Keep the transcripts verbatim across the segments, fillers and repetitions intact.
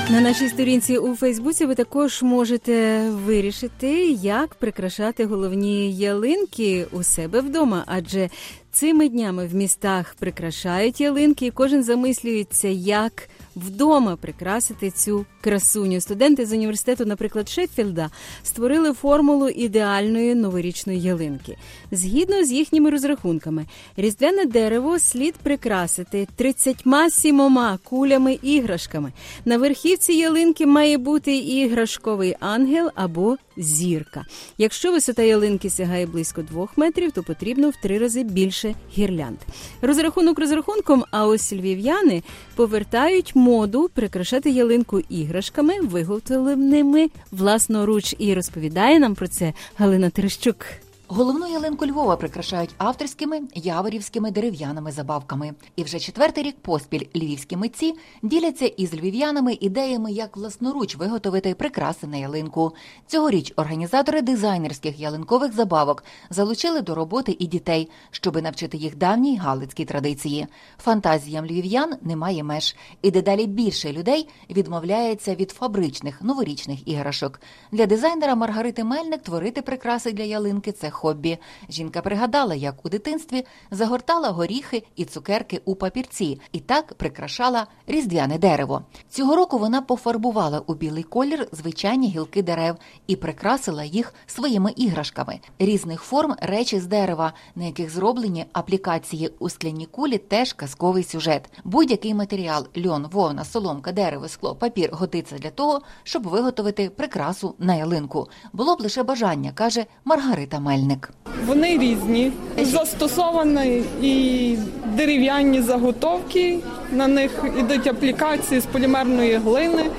На нашій сторінці у Фейсбуці ви також можете вирішити, як прикрашати головні ялинки у себе вдома, адже цими днями в містах прикрашають ялинки, і кожен замислюється, як вдома прикрасити цю красуню. Студенти з університету, наприклад, Шеффілда, створили формулу ідеальної новорічної ялинки. Згідно з їхніми розрахунками, різдвяне дерево слід прикрасити тридцятьма сімома кулями-іграшками. На верхівці ялинки має бути іграшковий ангел або зірка. Якщо висота ялинки сягає близько двох метрів, то потрібно в три рази більше гірлянд. Розрахунок розрахунком, а ось львів'яни повертають моду прикрашати ялинку іграшками, виготовленими власноруч. І розповідає нам про це Галина Терещук. Головну ялинку Львова прикрашають авторськими яворівськими дерев'яними забавками. І вже четвертий рік поспіль львівські митці діляться із львів'янами ідеями, як власноруч виготовити прикраси на ялинку. Цьогоріч організатори дизайнерських ялинкових забавок залучили до роботи і дітей, щоби навчити їх давній галицькій традиції. Фантазіям львів'ян немає меж, і дедалі більше людей відмовляється від фабричних новорічних іграшок. Для дизайнера Маргарити Мельник творити прикраси для ялинки – це хобі. Жінка пригадала, як у дитинстві загортала горіхи і цукерки у папірці і так прикрашала різдвяне дерево. Цього року вона пофарбувала у білий колір звичайні гілки дерев і прикрасила їх своїми іграшками. Різних форм речі з дерева, на яких зроблені аплікації у скляні кулі, теж казковий сюжет. Будь-який матеріал – льон, вовна, соломка, дерево, скло, папір – годиться для того, щоб виготовити прикрасу на ялинку. Було б лише бажання, каже Маргарита Мельник. Вони різні. Застосовані і дерев'яні заготовки, на них йдуть аплікації з полімерної глини,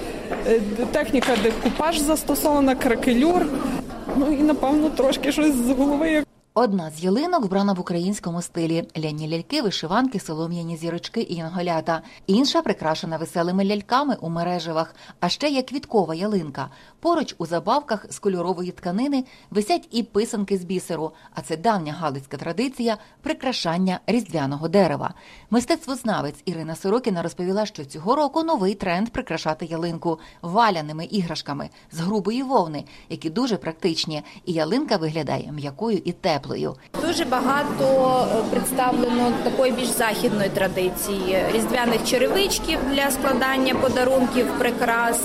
техніка декупаж застосована, кракелюр, ну і, напевно, трошки щось з голови. Одна з ялинок вбрана в українському стилі. Ляні ляльки, вишиванки, солом'яні зірочки і янголята. Інша прикрашена веселими ляльками у мережевах. А ще є квіткова ялинка. Поруч у забавках з кольорової тканини висять і писанки з бісеру. А це давня галицька традиція прикрашання різдвяного дерева. Мистецтвознавець Ірина Сорокіна розповіла, що цього року новий тренд прикрашати ялинку валяними іграшками з грубої вовни, які дуже практичні. І ялинка виглядає м'якою і теплою. Дуже багато представлено такої більш західної традиції. Різдвяних черевичків для складання подарунків, прикрас.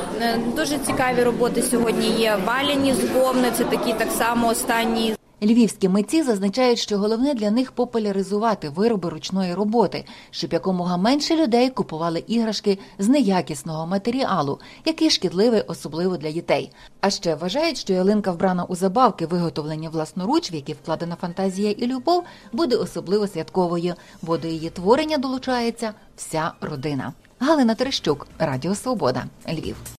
Дуже цікаві роботи сьогодні є. Валяні з вовни, це такі так само останні. Львівські митці зазначають, що головне для них популяризувати вироби ручної роботи, щоб якомога менше людей купували іграшки з неякісного матеріалу, який шкідливий особливо для дітей. А ще вважають, що ялинка, вбрана у забавки, виготовлені власноруч, в які вкладена фантазія і любов, буде особливо святковою, бо до її творення долучається вся родина. Галина Терещук, Радіо Свобода, Львів.